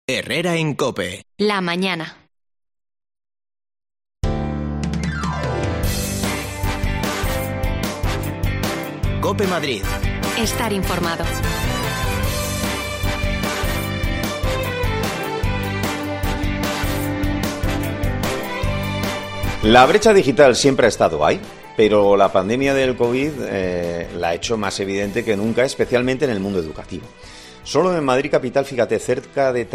Herrera en COPE. La mañana. COPE Madrid. Estar informado. La brecha digital siempre ha estado ahí, pero la pandemia del COVID la ha hecho más evidente que nunca, especialmente en el mundo educativo. Solo en Madrid capital, fíjate, cerca de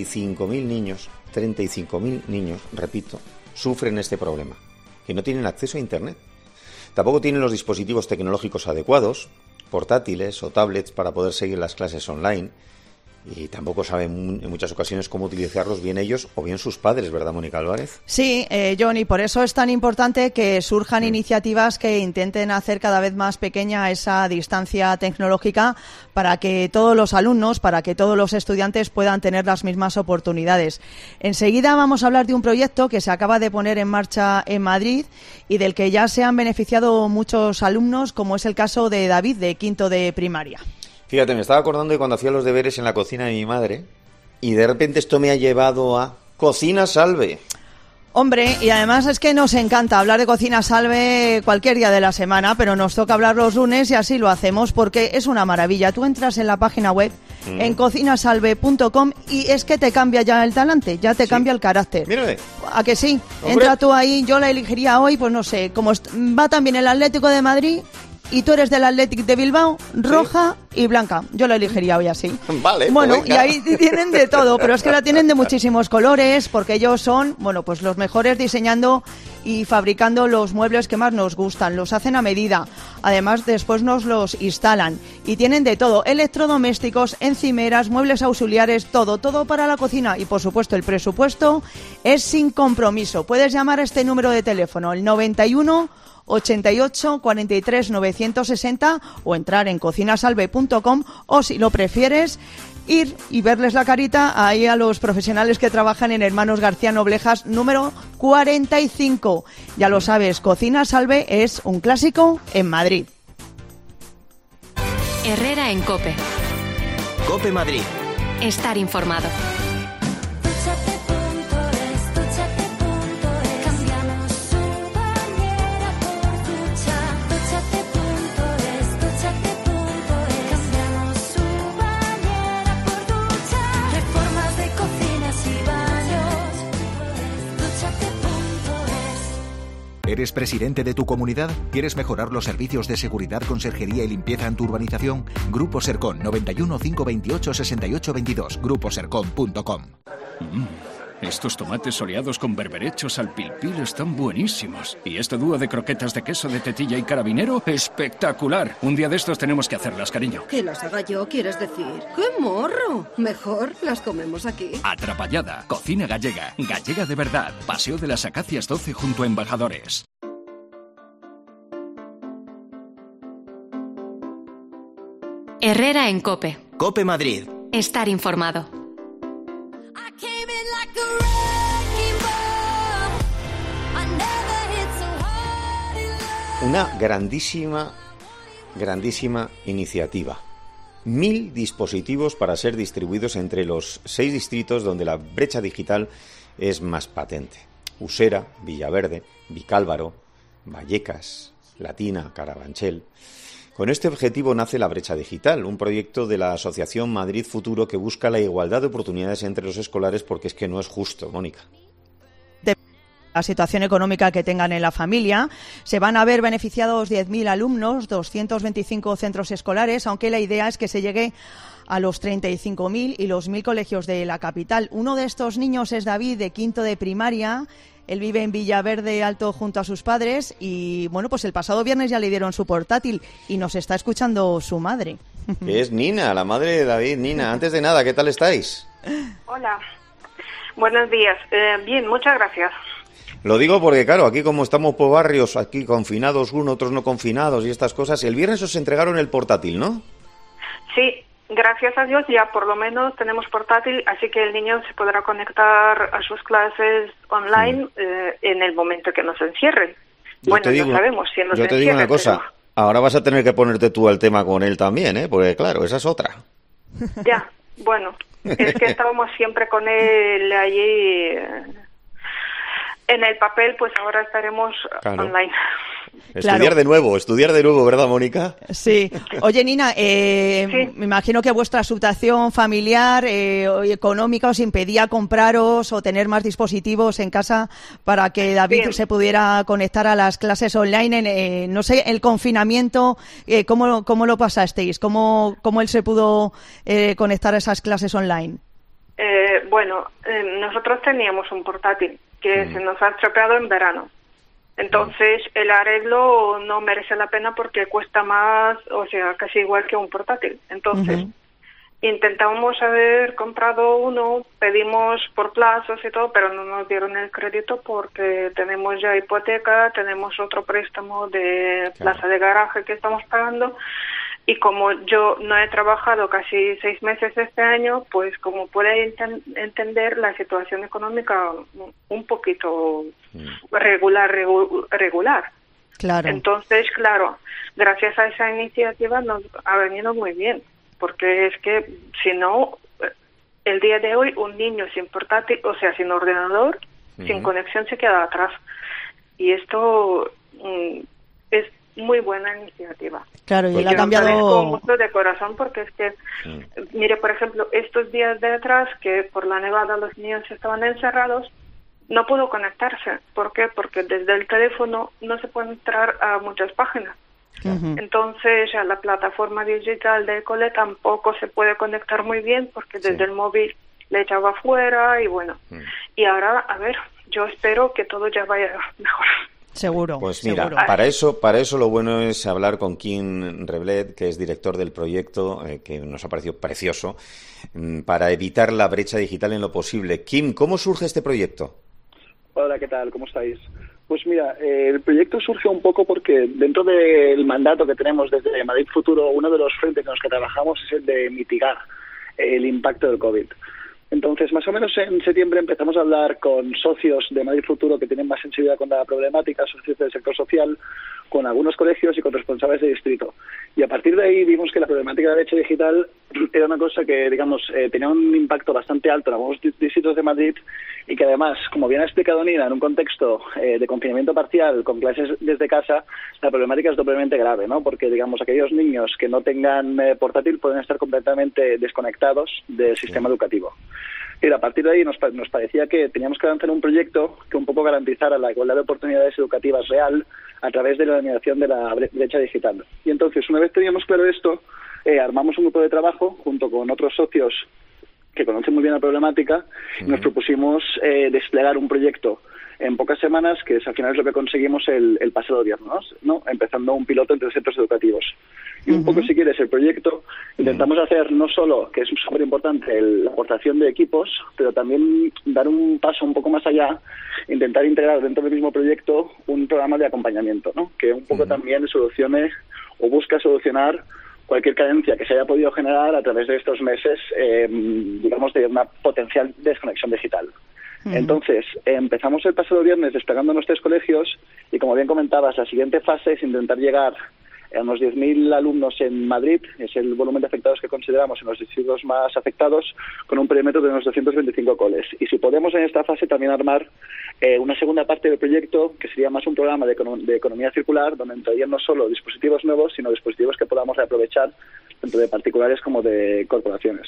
35.000 niños, repito, sufren este problema, que no tienen acceso a Internet. Tampoco tienen los dispositivos tecnológicos adecuados, portátiles o tablets para poder seguir las clases online, y tampoco saben en muchas ocasiones cómo utilizarlos bien ellos o bien sus padres, ¿verdad, Mónica Álvarez? Sí, Johnny, por eso es tan importante que surjan iniciativas que intenten hacer cada vez más pequeña esa distancia tecnológica para que todos los alumnos, para que todos los estudiantes puedan tener las mismas oportunidades. Enseguida vamos a hablar de un proyecto que se acaba de poner en marcha en Madrid y del que ya se han beneficiado muchos alumnos, como es el caso de David, de quinto de primaria. Fíjate, me estaba acordando de cuando hacía los deberes en la cocina de mi madre y de repente esto me ha llevado a Cocina Salve. Hombre, y además es que nos encanta hablar de Cocina Salve cualquier día de la semana, pero nos toca hablar los lunes y así lo hacemos porque es una maravilla. Tú entras en la página web, en cocinasalve.com, y es que te cambia ya el talante, ya te cambia el carácter. Mírale. ¿A que sí? ¡Hombre! Entra tú ahí, yo la elegiría hoy, pues no sé, como va también el Atlético de Madrid y tú eres del Athletic de Bilbao, roja y blanca. Yo la elegiría hoy así. Vale, bueno, pues venga. y ahí tienen de todo, pero es que la tienen de muchísimos colores, porque ellos son, bueno, pues los mejores diseñando y fabricando los muebles que más nos gustan. Los hacen a medida. Además, después nos los instalan. Y tienen de todo: electrodomésticos, encimeras, muebles auxiliares, todo para la cocina. Y, por supuesto, el presupuesto es sin compromiso. Puedes llamar a este número de teléfono, el 91 88 43 960, o entrar en cocinasalve.com, o si lo prefieres, ir y verles la carita ahí a los profesionales que trabajan en Hermanos García Noblejas número 45. Ya lo sabes, Cocina Salve es un clásico en Madrid. Herrera en COPE. COPE Madrid. Estar informado. ¿Eres presidente de tu comunidad? ¿Quieres mejorar los servicios de seguridad, conserjería y limpieza en tu urbanización? Grupo Sercon, 91 528 68 22, gruposercon.com. Estos tomates soleados con berberechos al pilpil están buenísimos. Y este dúo de croquetas de queso de tetilla y carabinero, espectacular. Un día de estos tenemos que hacerlas, cariño. ¿Que las haga yo, quieres decir? ¡Qué morro! Mejor las comemos aquí. Atrapallada, cocina gallega, gallega de verdad. Paseo de las Acacias 12 junto a Embajadores. Herrera en COPE. COPE Madrid. Estar informado. Una grandísima iniciativa. 1000 dispositivos para ser distribuidos entre los 6 distritos donde la brecha digital es más patente: Usera, Villaverde, Vicálvaro, Vallecas, Latina, Carabanchel. Con este objetivo nace la brecha digital, un proyecto de la Asociación Madrid Futuro que busca la igualdad de oportunidades entre los escolares, porque es que no es justo, Mónica. La situación económica que tengan en la familia. Se van a ver beneficiados 10.000 alumnos, 225 centros escolares, aunque la idea es que se llegue a los 35.000 y los 1.000 colegios de la capital. Uno de estos niños es David, de quinto de primaria. Él vive en Villaverde Alto junto a sus padres y, bueno, pues el pasado viernes ya le dieron su portátil y nos está escuchando su madre. Que es Nina, la madre de David. Nina, antes de nada, ¿qué tal estáis? Hola, buenos días. Bien, muchas gracias. Lo digo porque, claro, aquí como estamos por barrios, aquí confinados uno, otros no confinados y estas cosas, el viernes os entregaron el portátil, ¿no? Sí, gracias a Dios ya por lo menos tenemos portátil, así que el niño se podrá conectar a sus clases online en el momento que nos encierren. No sabemos si nos encierren. Yo te digo una cosa, pero... ahora vas a tener que ponerte tú al tema con él también, ¿eh? Porque, claro, esa es otra. Ya, bueno, Es que estábamos siempre con él allí en el papel, pues ahora estaremos online. Estudiar de nuevo, ¿verdad, Mónica? Sí. Oye, Nina, me imagino que vuestra situación familiar y económica os impedía compraros o tener más dispositivos en casa para que David se pudiera conectar a las clases online. No sé, el confinamiento, ¿cómo lo pasasteis? ¿Cómo él se pudo conectar a esas clases online? Nosotros teníamos un portátil que se nos ha estropeado en verano. Entonces, el arreglo no merece la pena porque cuesta más, o sea, casi igual que un portátil. Entonces, intentamos haber comprado uno, pedimos por plazos y todo, pero no nos dieron el crédito porque tenemos ya hipoteca, tenemos otro préstamo de plaza de garaje que estamos pagando. Y como yo no he trabajado casi 6 meses este año, pues como puede entender, la situación económica un poquito regular. Claro. Entonces, claro, gracias a esa iniciativa nos ha venido muy bien, porque es que si no, el día de hoy un niño sin portátil, o sea, sin ordenador, sin conexión, se queda atrás. Y esto es muy buena iniciativa. Claro, y le ha cambiado mucho de corazón, porque es que, mire, por ejemplo, estos días de atrás, que por la nevada los niños estaban encerrados, no pudo conectarse. ¿Por qué? Porque desde el teléfono no se puede entrar a muchas páginas. Entonces, a la plataforma digital del cole tampoco se puede conectar muy bien, porque desde el móvil le echaba fuera y bueno. Y ahora, a ver, yo espero que todo ya vaya mejor. Seguro. Pues mira, seguro. para eso lo bueno es hablar con Kim Reblet, que es director del proyecto, que nos ha parecido precioso, para evitar la brecha digital en lo posible. Kim, ¿cómo surge este proyecto? Hola, ¿qué tal? ¿Cómo estáis? Pues mira, el proyecto surge un poco porque dentro del mandato que tenemos desde Madrid Futuro, uno de los frentes en los que trabajamos es el de mitigar el impacto del COVID. Entonces, más o menos en septiembre empezamos a hablar con socios de Madrid Futuro que tienen más sensibilidad con la problemática, socios del sector social, con algunos colegios y con responsables de distrito. Y a partir de ahí vimos que la problemática de la brecha digital era una cosa que, digamos, tenía un impacto bastante alto en algunos distritos de Madrid y que además, como bien ha explicado Nina, en un contexto de confinamiento parcial con clases desde casa, la problemática es doblemente grave, ¿no? Porque, digamos, aquellos niños que no tengan portátil pueden estar completamente desconectados del sistema educativo. Y a partir de ahí nos parecía que teníamos que lanzar un proyecto que un poco garantizara la igualdad de oportunidades educativas real a través de la eliminación de la brecha digital. Y entonces, una vez teníamos claro esto, armamos un grupo de trabajo junto con otros socios que conocen muy bien la problemática y nos propusimos desplegar un proyecto en pocas semanas, que al final es lo que conseguimos el pasado viernes, ¿no? Empezando un piloto entre centros educativos. Y un poco, si quieres, el proyecto intentamos hacer no solo, que es súper importante, la aportación de equipos, pero también dar un paso un poco más allá, intentar integrar dentro del mismo proyecto un programa de acompañamiento, ¿no? Que un poco también solucione o busca solucionar cualquier carencia que se haya podido generar a través de estos meses, digamos, de una potencial desconexión digital. Entonces, empezamos el pasado viernes desplegando los 3 colegios y, como bien comentabas, la siguiente fase es intentar llegar a unos 10.000 alumnos en Madrid, es el volumen de afectados que consideramos en los distritos más afectados, con un perímetro de unos 225 coles. Y si podemos en esta fase también armar una segunda parte del proyecto, que sería más un programa de economía circular, donde entrarían no solo dispositivos nuevos, sino dispositivos que podamos reaprovechar tanto de particulares como de corporaciones.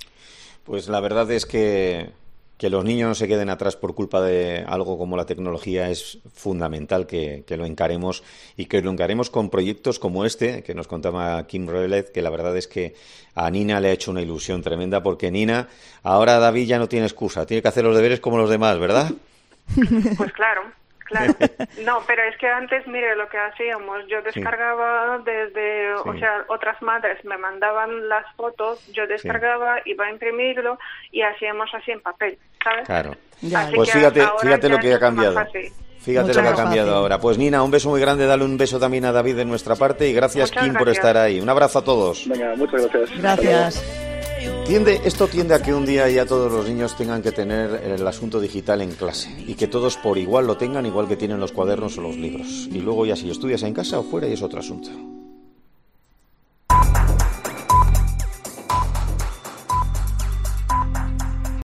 Pues la verdad es que los niños no se queden atrás por culpa de algo como la tecnología es fundamental que lo encaremos y que lo encaremos con proyectos como este que nos contaba Kim Reblet, que la verdad es que a Nina le ha hecho una ilusión tremenda, porque Nina, ahora David ya no tiene excusa, tiene que hacer los deberes como los demás, ¿verdad? Pues claro. No, pero es que antes, mire, lo que hacíamos, yo descargaba o sea, otras madres me mandaban las fotos, yo descargaba, iba a imprimirlo y hacíamos así en papel, ¿sabes? Claro. Así pues fíjate lo que ha cambiado. Fíjate lo que ha cambiado ahora. Pues Nina, un beso muy grande, dale un beso también a David de nuestra parte y gracias, Kim, por estar ahí. Un abrazo a todos. Venga, muchas gracias. Gracias. Esto tiende a que un día ya todos los niños tengan que tener el asunto digital en clase y que todos por igual lo tengan, igual que tienen los cuadernos o los libros. Y luego ya si estudias en casa o fuera y es otro asunto.